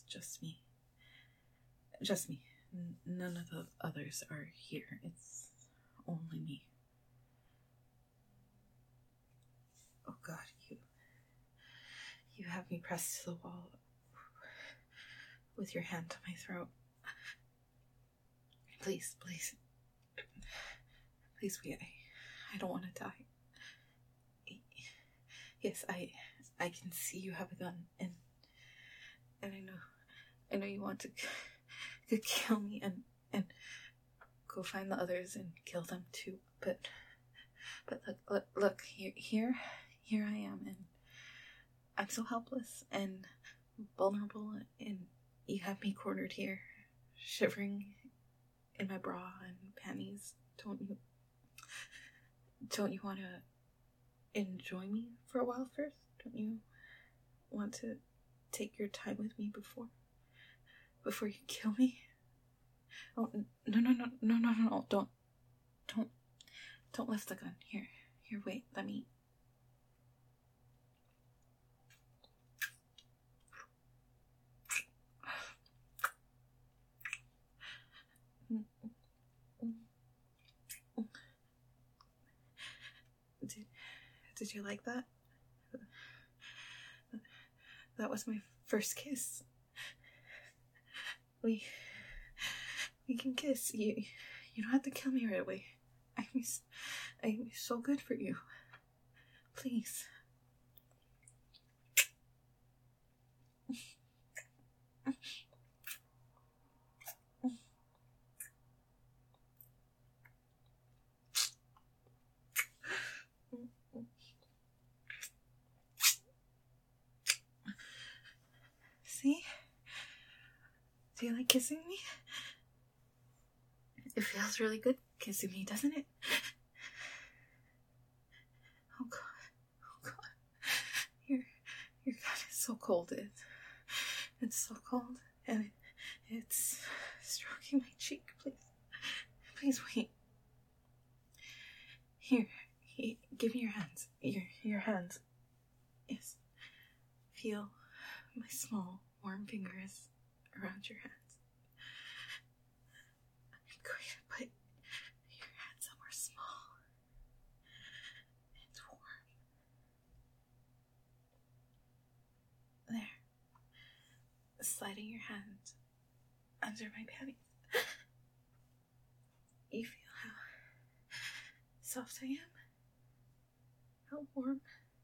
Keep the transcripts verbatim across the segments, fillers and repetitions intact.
just me. Just me. N- none of the others are here. It's only me. Oh God, you... You have me pressed to the wall with your hand to my throat. Please, please. Please wait. I, I don't want to die. Yes, I I can see you have a gun, and and I know I know you want to, to kill me and and go find the others and kill them too. But but look look look here here here I am, and I'm so helpless and vulnerable, and you have me cornered here, shivering in my bra and panties. Don't you don't you want to enjoy me for a while first? Don't you want to take your time with me before before you kill me? Oh no no no no no no no! Don't don't don't lift the gun. Here here wait. Let me. Did, did you like that? That was my first kiss. We we can kiss. You you don't have to kill me right away. I'm I'm so good for you. Please. See? Do you like kissing me? It feels really good kissing me, doesn't it? Oh God. Oh God. Your, your gun is so cold. It, it's so cold. And it, it's stroking my cheek. Please. Please wait. Here. Here. Give me your hands. Your, your hands. Yes. Feel my small, warm fingers around your hands. I'm going to put your hand somewhere small and warm. There. Sliding your hand under my panties. You feel how soft I am? How warm?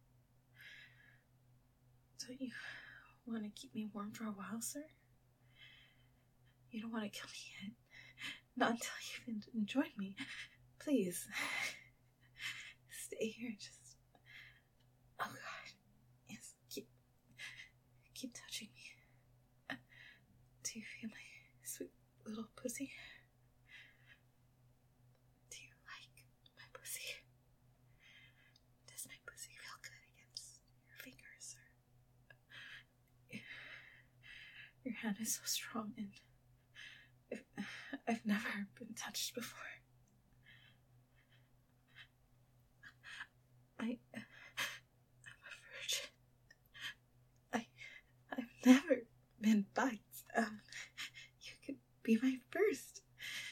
Don't you want to keep me warm for a while, sir? You don't want to kill me yet. Not until you've enjoyed me. Please. Stay here, just... Oh God. Yes, keep... Keep touching me. Do you feel my sweet little pussy? Do you like my pussy? Does my pussy feel good against your fingers? Or... Your hand is so strong, and I've, I've never been touched before. I, I'm a virgin. I, I've never been bugged. Um, you could be my first.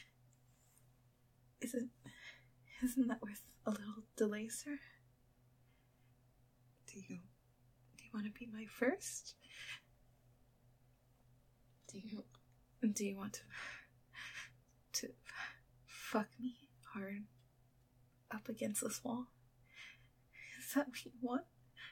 Isn't, isn't that worth a little delay, sir? Do you, do you want to be my first? Do you, do you want to, to fuck me hard up against this wall? Is that what you want?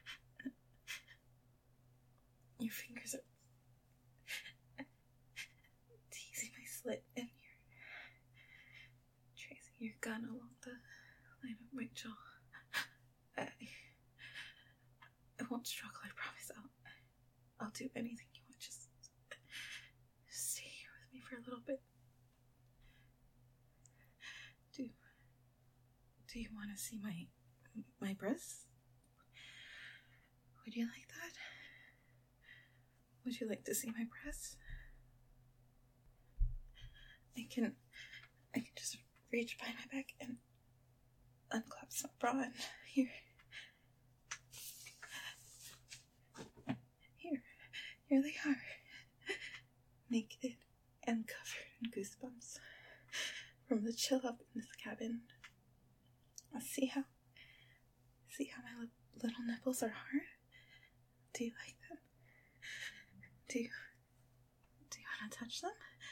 Your fingers are teasing my slit, and you're tracing your gun along the line of my jaw. I, I won't struggle, I promise. I'll, I'll do anything you want. Just stay here with me for a little bit. Do, do you want to see my, my breasts? Would you like that? Would you like to see my breasts? I can, I can just reach behind my back and unclasp my bra, and here, here, here they are. naked and covered in goosebumps from the chill up in this cabin. See how, see how my li- little nipples are hard? Do you like them? Do you, do you want to touch them?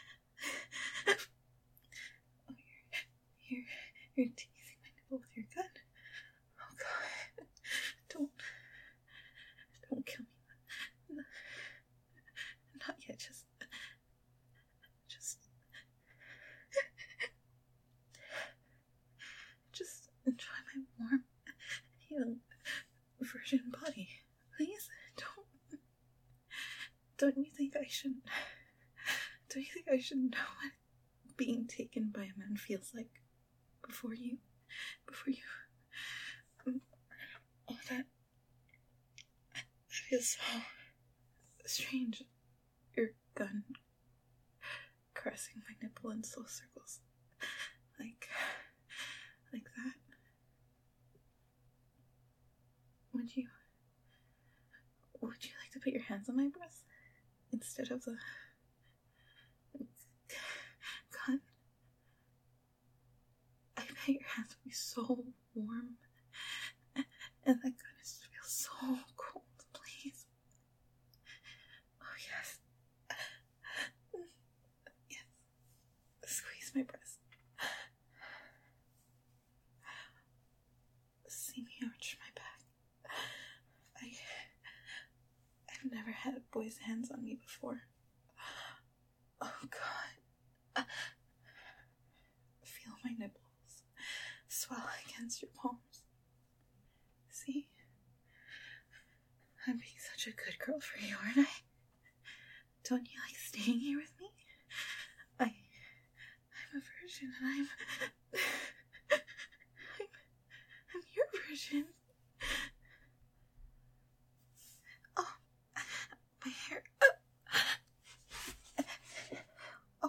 Oh, you're, you're, you're teasing my nipple with your gun. Oh God, don't, don't kill me. Not yet, just, just, just enjoy my warm, young virgin body. Please, don't, don't you think I should, don't you think I should know what being taken by a man feels like before you, before you, oh, that, that feels so strange. Your gun caressing my nipple in slow circles, like, like that. Would you, would you like to put your hands on my breast instead of the gun? I bet your hands would be so warm, and that gun is feels so cold. Please. Oh yes. Yes. Squeeze my breast. See me arch my back. I, I've never had a boy's hands on me before. Oh God. Feel my nipples swell against your palms. See? I'm being such a good girl for you, aren't I? Don't you like staying here with me? I, I'm a virgin and I'm, I'm, I'm your virgin. Oh, my hair. Oh,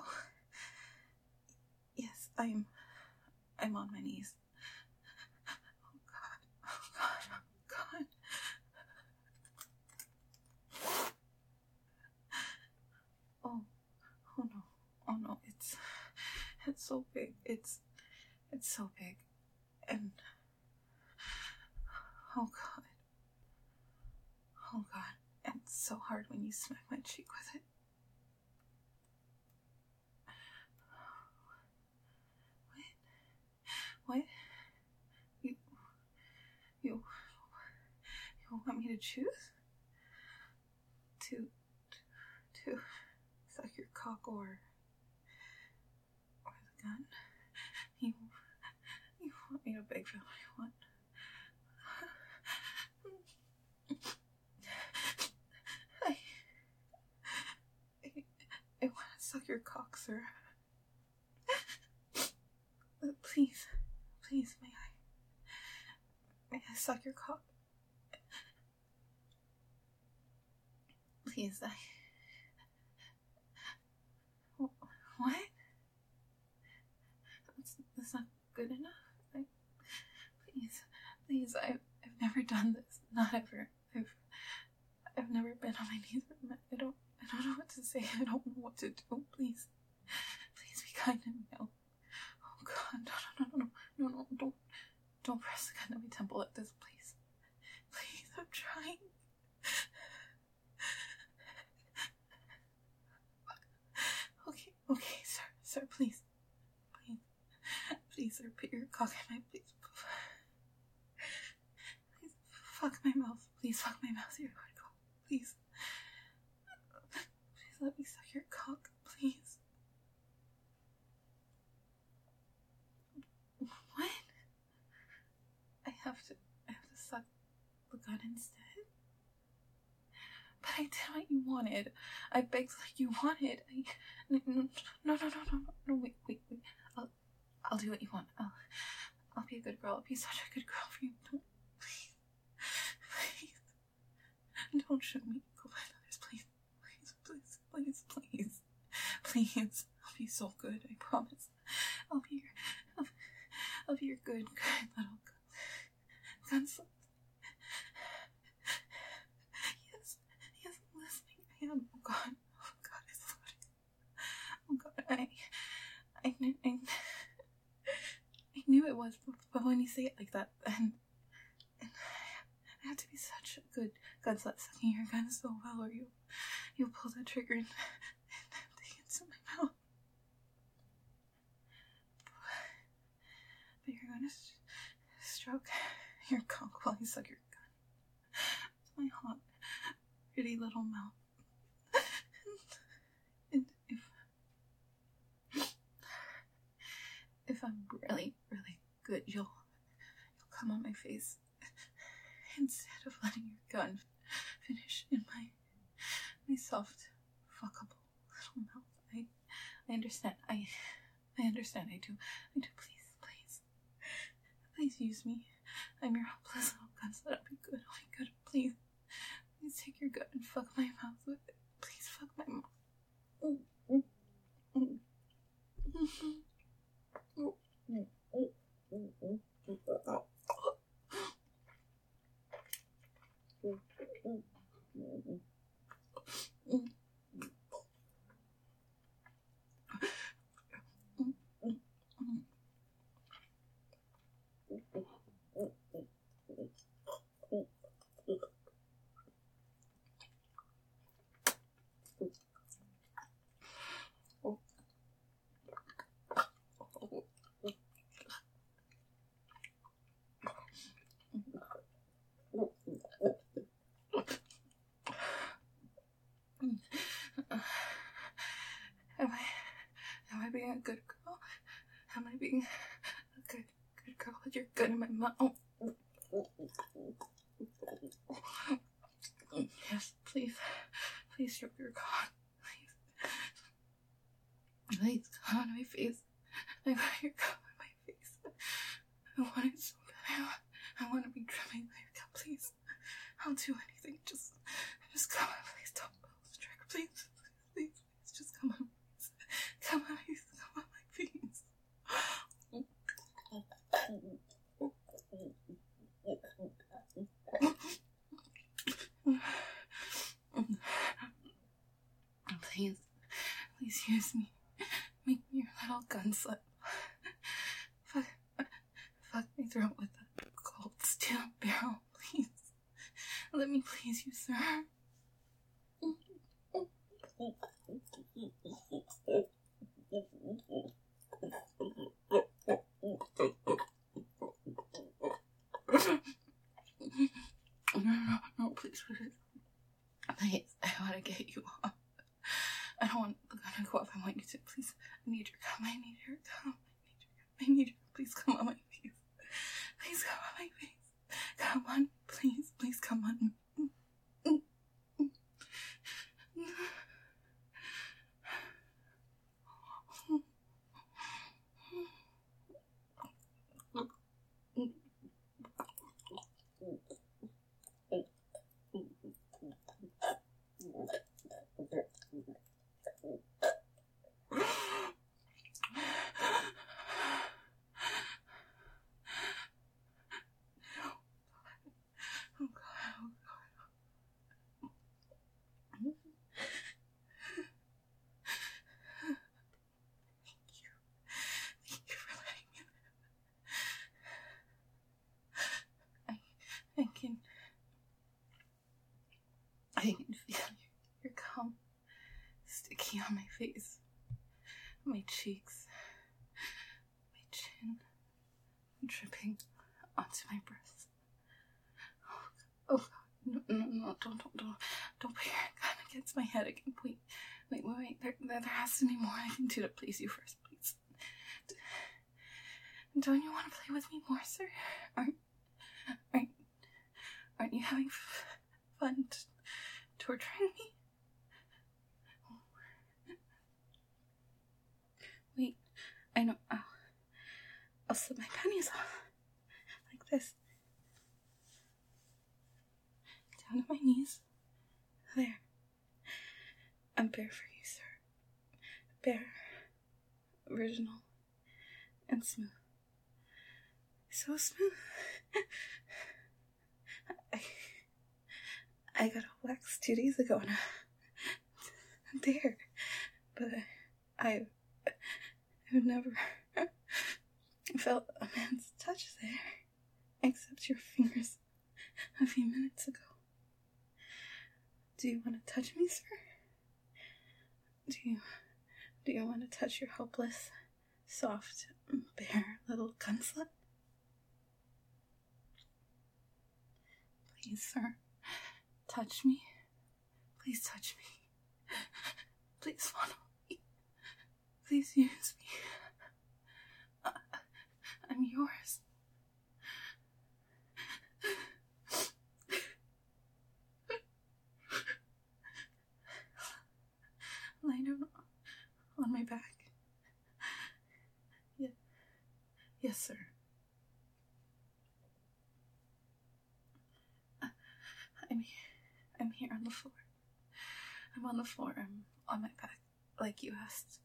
yes, I'm, I'm on my knees. Oh God, oh God, oh God. Oh, oh no, oh no, it's, it's so big, it's, it's so big, and, oh God, oh God, and it's so hard when you smack my cheek with it. What? What? You, you, you want me to choose? To, to suck your cock or, or the gun? You, you want me to beg for what you want? I, I, I want to suck your cock, sir. Please, please, may I, may I suck your cock? Please, I, what? That's, that's not good enough. I, please, please, I've, I've never done this, not ever. I've, I've never been on my knees with men. I don't, I don't know what to say. I don't know what to do. Please, please be kind to me now. Oh God, no, no, no, no, no, no, don't, don't press the gun at my temple like this, please. Please, I'm trying. Okay, okay, sir, sir, please, please, please, sir, put your cock in my, please, please, fuck my mouth, please, fuck my mouth, you're going to go, please, please let me suck your cock, please. What? I have to, I have to suck the gun instead? But I did what you wanted. I begged like you wanted. I, no, no, no, no, no, no, wait, wait, wait. I'll, I'll do what you want. I'll, I'll be a good girl. I'll be such a good girl for you. Don't, please, please, don't shoot me. Go find others, please, please, please, please, please, please. I'll be so good. I promise. I'll be your, I'll, I'll be your good, good little gunslinger. Yes, yes, I'm listening. I am. Oh God, oh God, it's floating. I, I knew it was, but when you say it like that, and, and I have to be such a good gun slut sucking your gun so well, or you, you'll pull the trigger and, and take it to my mouth. But you're gonna st- stroke your cock while you suck your gun. My hot, pretty little mouth. And if if I'm really, really good, you'll you'll come on my face instead of letting your gun finish in my my soft, fuckable little mouth. I I understand. I I understand. I do. I do. Please, please, please use me. I'm your helpless little gun slut. I'll be good. I'll be good. Please, please take your gun and fuck my mouth with it. Please fuck my mouth. Am I, am I being a good girl? Am I being a good, good girl with your gun in my mouth? Yes, please, please stroke your cock, please. Please, come on my face. I want your cock on my face. I want it so bad. I want to be drumming like that, please. I'll do anything. Just, just come on, please. Don't pull the trigger, please. Please, please, please. Just come on, please. Come on, please. Come on, my face. Please, please use me. Make me your little gun slut. Fuck, fuck my throat with that cold steel barrel, please. Let me please you, sir. No, no, no, please, please. Please, I want to get you off. I don't want the gun to go off. I want you to, please. I need your cum. I need your cum. I need your cum. I need your. Please come on my face. Please come on my face. Come on, please, please come on. I can, I can feel your, your cum sticky on my face, my cheeks, my chin, dripping onto my breasts. Oh, oh God, no, no, no, don't, don't, don't, don't put your gun against my head again. Wait, wait, wait, wait, there, there, there has to be more I can do to please you first, please. Don't you want to play with me more, sir? Aren't, aren't, aren't you having f- fun t- torturing me? Wait, I know. I'll, I'll slip my panties off. Like this. Down to my knees. There. I'm bare for you, sir. Bare. Original. And smooth. So smooth. I, I got a wax two days ago and I'm there. But I, I've never I felt a man's touch there, except your fingers a few minutes ago. Do you want to touch me, sir? Do you, do you want to touch your helpless, soft, bare little gun slut? Please, sir, touch me. Please touch me. Please follow me. Please use me. Uh, I'm yours. Lie down on my back. Yeah. Yes, sir. Uh, I'm here. I'm here on the floor. I'm on the floor. I'm on my back, like you asked.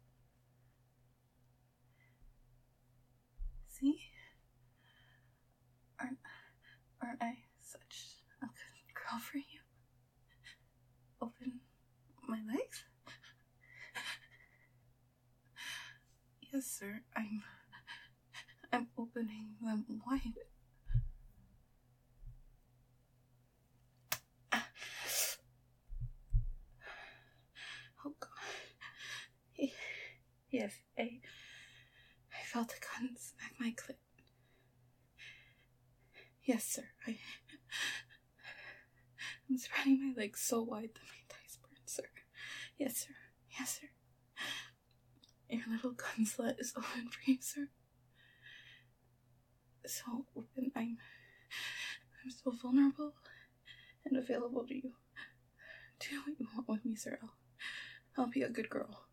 See? Aren't, aren't I such a good girl for you? Open my legs? Yes, sir. I'm... I'm opening them wide. Oh, God. Yes, I... I felt a gun smack my clit. Yes, sir. I... I'm spreading my legs so wide that my thighs burn, sir. Yes, sir. Yes, sir. Your little gun slut is open for you, sir. So open. I'm... I'm so vulnerable and available to you. Do what you want with me, sir. I'll, I'll be a good girl.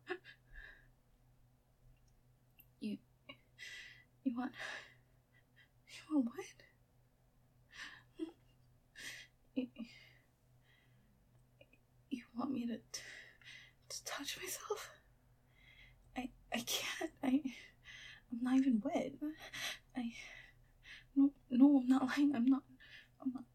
You... You want... You want what? You, you want me to... to touch myself? I... I can't. I... I'm not even wet. I... No, no, I'm not lying. I'm not... I'm not...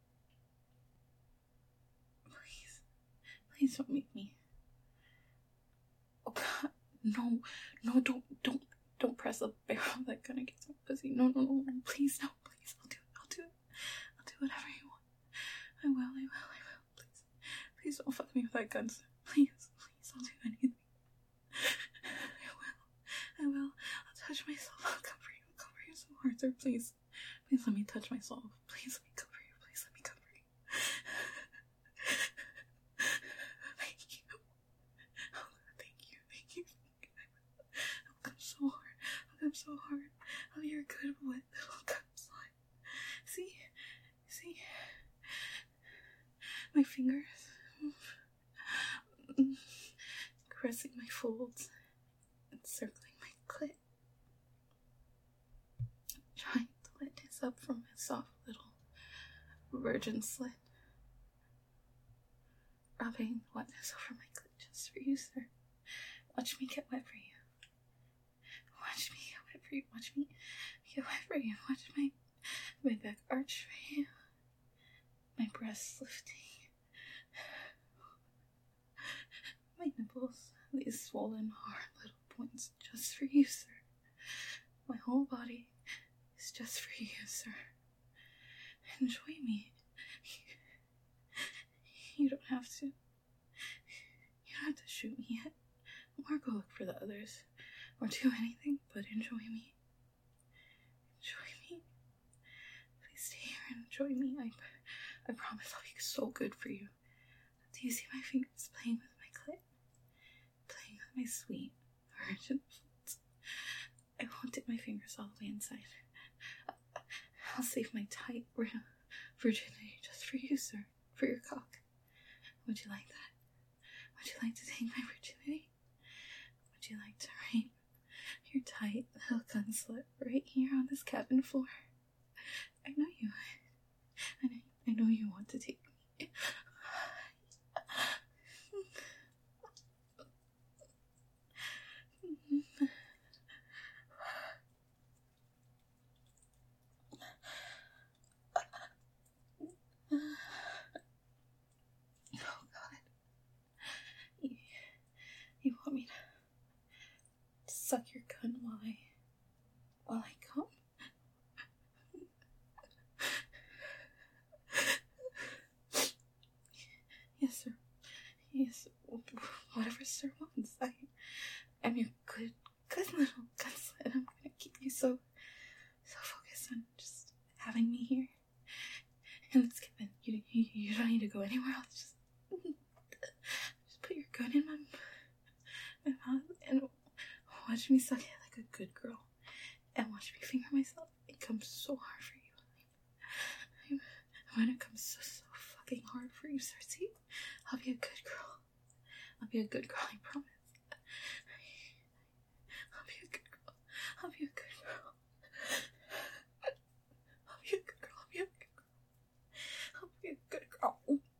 Please. Please don't make me... Oh, God. No. No, don't... Don't... Don't press the barrel of that gun against my pussy. No, no, no, no. Please, no. Please. I'll do it. I'll do it. I'll do whatever you want. I will. I will. I will. Please. Please don't fuck me with that gun, sir. Please. Please. I'll do anything. I will. I will. I'll touch myself. I'll cover you. I'll cover you so hard, sir. Please. Please let me touch myself. Please let me cover you. Please let me cover you. Thank you. Oh, thank you. Thank you. I'll come so hard. I'll come so hard. Oh, you're a good wet little cum slut. See? See? My fingers. Caressing my folds. Encircling my clit. Trying to let this up from my soft little virgin slit. Rubbing wetness over my clit just for you, sir. Watch me get wet for you. Watch me get wet for you. Watch me get wet for you. Watch my, my back arch for you. My breasts lifting. My nipples. These swollen, hard little points just for you, sir. My whole body is just for you, sir. Enjoy me. You don't have to. You don't have to shoot me yet. Or go look for the others. Or do anything but enjoy me. Enjoy me. Please stay here and enjoy me. I, I promise I'll be so good for you. Do you see my fingers playing with my clit? Playing with my sweet virgin foot. I won't dip my fingers all the way inside. I'll save my tight virginity just for you, sir. For your cock. Would you like that? Would you like to take my virginity? Would you like to rape your tight little gun slut right here on this cabin floor? I know you would. And I, I know you want to take me. Oh, God. You, you want me to suck your gun while I, while I come? I'm your good, good little gunslet. I'm gonna keep you so, so focused on just having me here. And it's given. You, you, you don't need to go anywhere else. Just, just put your gun in my, my mouth and watch me suck it like a good girl. And watch me finger myself. It comes so hard for you. When it comes so, so fucking hard for you, Cersei, I'll be a good girl. I'll be a good girl, I promise. I'll be a good girl. I'll be a good girl. I'll be a good girl. I'll be a good girl. I'll be a good girl.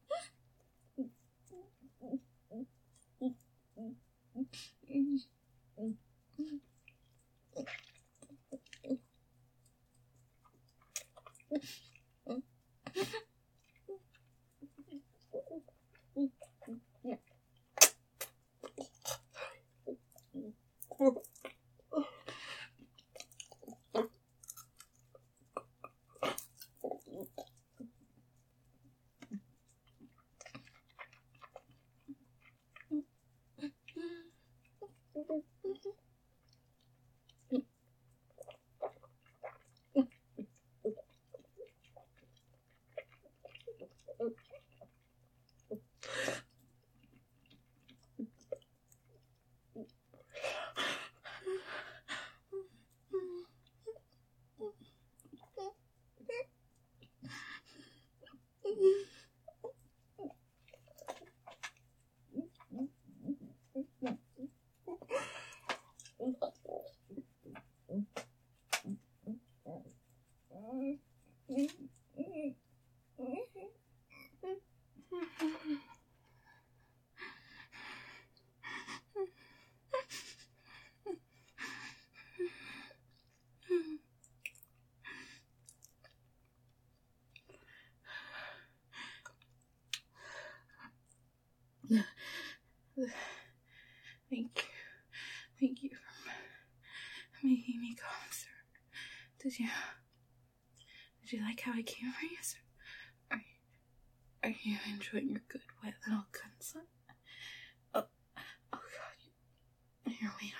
Thank you. Thank you for making me calm, sir. Did you... Did you like how I came for you, sir? Are you... Are you enjoying your good, wet little gunslap? Oh... Oh, God. You, you're weighing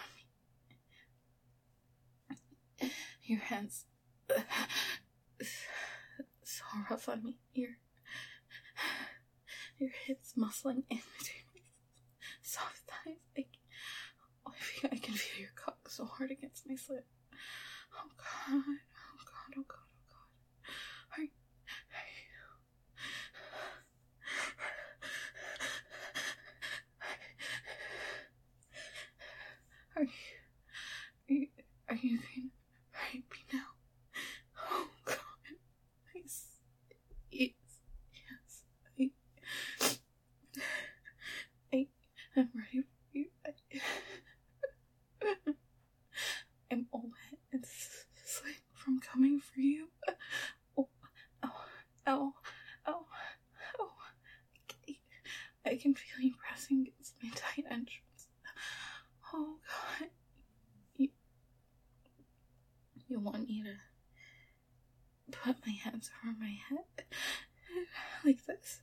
on me. Your hands... So rough on me. Your... Your hips muscling in between my soft thighs. I, oh, I can feel your cock so hard against my slit. Oh God, oh God, oh God, oh God. Are you, are you, are you, are you, are you going to rape me now? Oh God, yes, yes, yes, I, I, I'm ready for you. I, I'm all wet and slick from coming for you. Oh, oh, oh, oh, oh. I can feel you pressing against my tight entrance. Oh, God. You, you want me to put my hands over my head? Like this?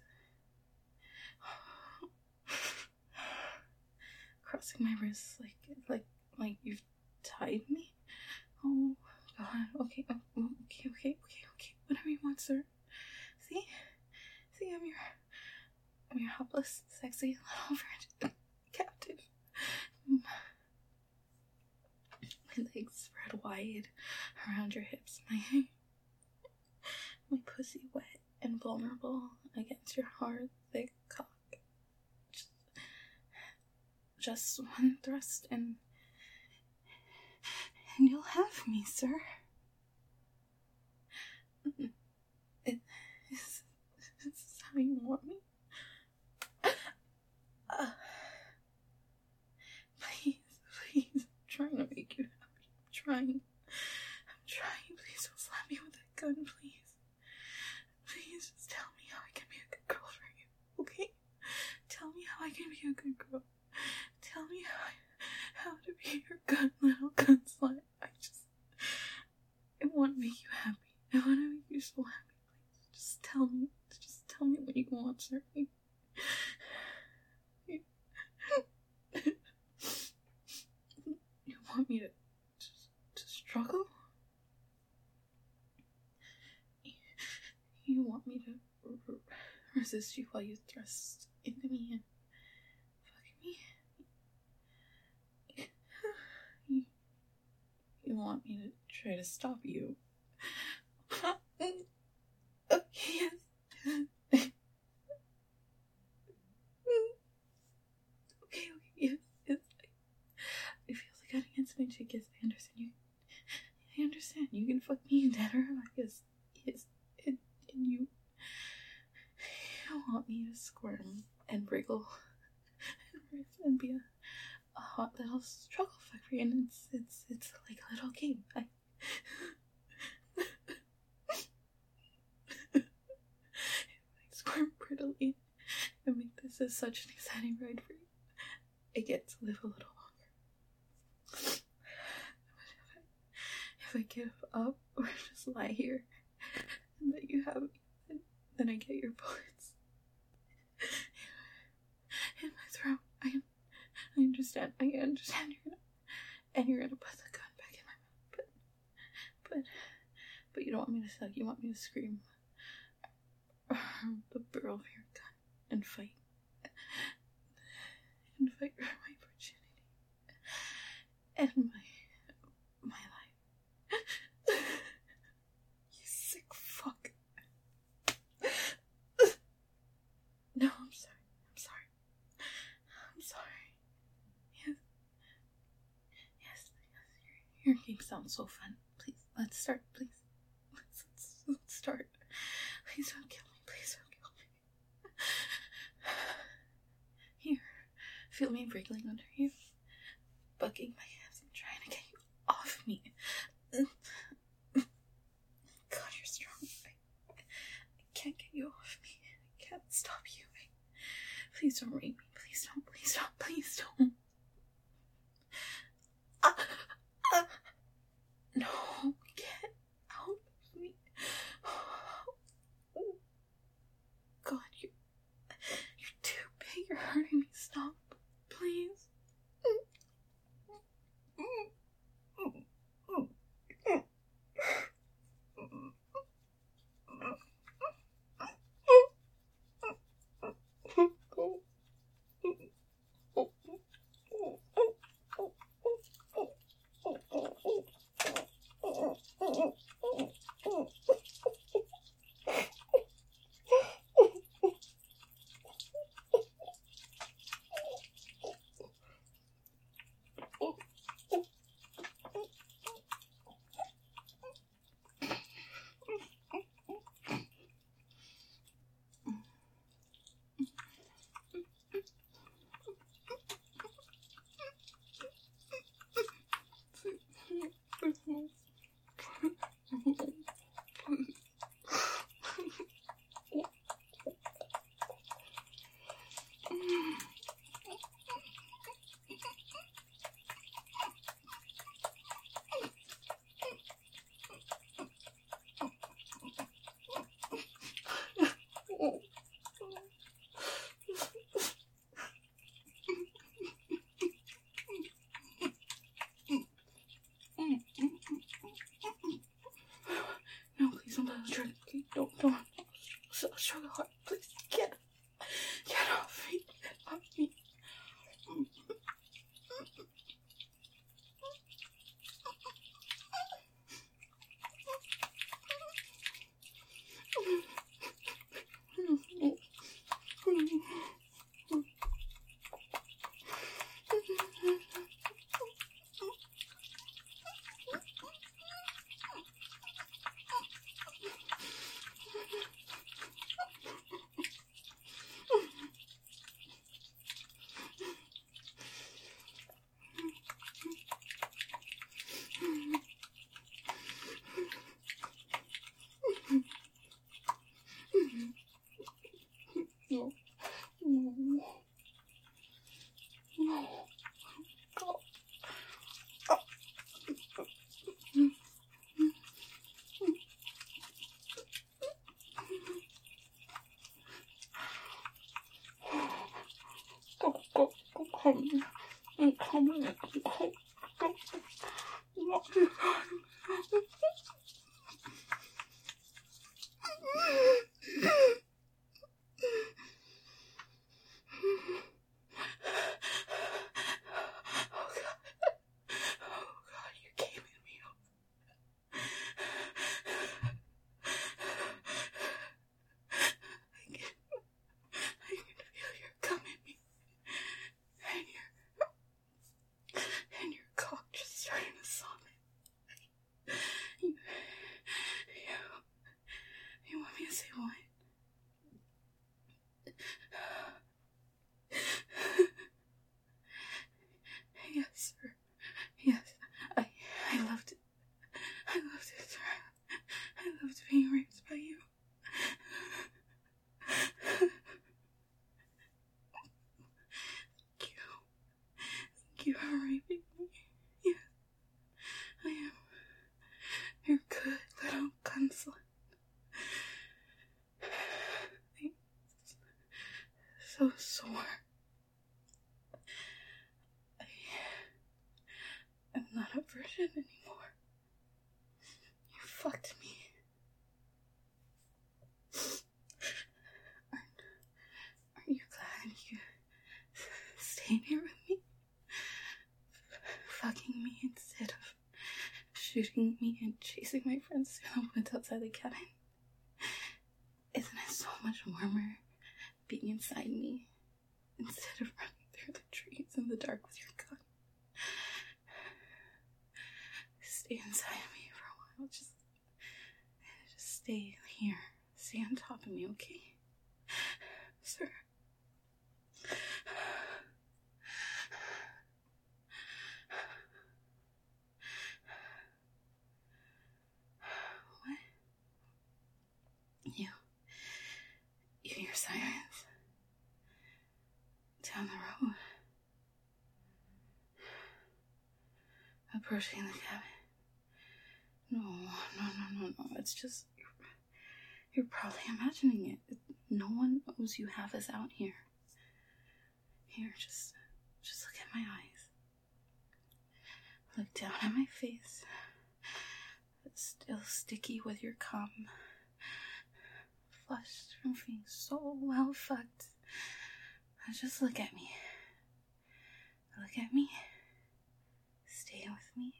Crossing my wrists like, like, like you've tied me? Oh, God. Okay, oh, okay, okay, okay, okay. Whatever you want, sir. See? See, I'm your, I'm your helpless, sexy, little virgin captive. My legs spread wide around your hips. My, my pussy wet and vulnerable against your hard, thick cock. Just, just one thrust and, and you'll have me, sir. It, is, is this how you want me? Uh, please, please, I'm trying to make you happy. I'm trying. I'm trying. Please don't slap me with that gun, please. Please just tell me how I can be a good girl for you, okay? Tell me how I can be a good girl. Tell me how, I, how to be your good little gunslut. I just... I want to make you happy. I want to make you so happy. Please, just tell me. Just tell me what you want, sir. want me to, to, to struggle? You, you want me to r- r- resist you while you thrust into me and fuck me? You, you want me to try to stop you? Okay, yes. Okay, okay, yes, yes. I feel like cutting into my cheek. Yes, I understand you. I understand. You can fuck me dead or alive. Yes, yes. And, and you, you want me to squirm and wriggle and be a, a hot little struggle fuck for you. And it's it's it's like a little game. I. Squirm prettily and make this as such an exciting ride for you. I get to live a little longer. If I give up or just lie here and let you have me, then I get your bullets in my throat. I I understand. I understand you're gonna and you're gonna put the gun back in my mouth. But but but you don't want me to suck. You want me to scream the barrel of your gun and fight and fight for my virginity and my my life. You sick fuck. No, I'm sorry. I'm sorry. I'm sorry. Yes. Yes, yes. Your, your game sounds so fun. Please, let's start. Please. Let's, let's, let's start. Please don't kill me. Please don't kill me. Here. Feel me wriggling under you. Bucking my hands and trying to get you off me. God, you're strong. I, I can't get you off me. I can't stop you. I, please don't rape me. Please don't. Please don't. Please don't. Ah, ah. No, get out of me. God, you, you're too big. You're hurting me. Stop, please. No, please don't let us try. Okay, don't, don't. Struggle hard, please. Get, get off me. Get off me. loved it, sir. I loved being raped by you. Thank you. Thank you for raping me. Yes, I am your good little gunslut. I'm so sore. I am not a virgin anymore. You fucked me. Aren't, aren't you glad you stayed here with me? Fucking me instead of shooting me and chasing my friends through the woods outside the cabin. Isn't it so much warmer being inside me instead of running through the trees in the dark with your gun? Stay inside of me for a while. Just, just stay here. Stay on top of me, okay? Sir. What? You. You hear sirens? Down the road. Approaching the cabin. No, no, no, no, no. It's just, you're, you're probably imagining it. No one knows you have us out here. Here, just, just look at my eyes. Look down at my face. It's still sticky with your cum. Flushed from being so well fucked. Just look at me. Look at me. Stay with me.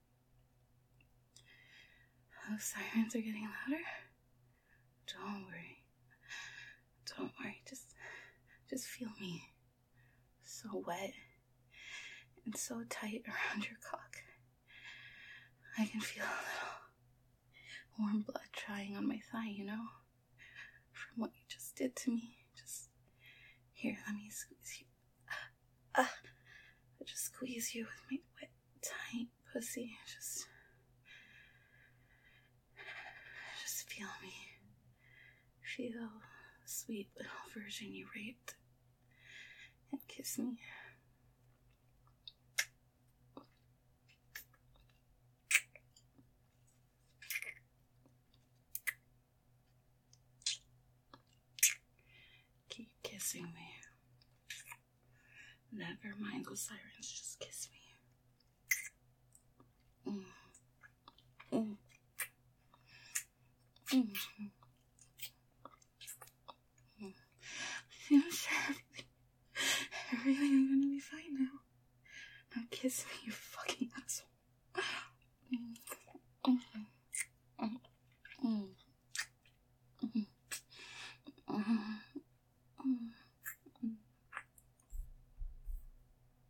Those sirens are getting louder. Don't worry. Don't worry. Just, just feel me. So wet and so tight around your cock. I can feel a little warm blood drying on my thigh, you know? From what you just did to me. Just, here, let me squeeze you. Ah, ah. I just squeeze you with my wet, tight pussy. Just, just feel me. Feel the sweet little virgin you raped. And kiss me. Keep kissing me. Never mind those sirens, just kiss me. Mm. Mm. Mm. Mm. I'm sure everything's gonna be fine now. Now kiss me, you fucking asshole. Mm. Mm.